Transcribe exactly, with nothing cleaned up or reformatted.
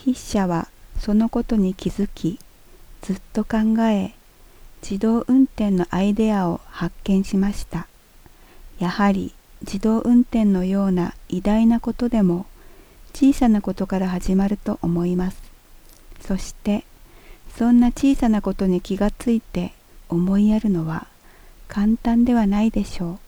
筆者はそのことに気づき、ずっと考え、自動運転のアイデアを発見しました。やはり自動運転のような偉大なことでも小さなことから始まると思います。そしてそんな小さなことに気がついて思いやるのは簡単ではないでしょう。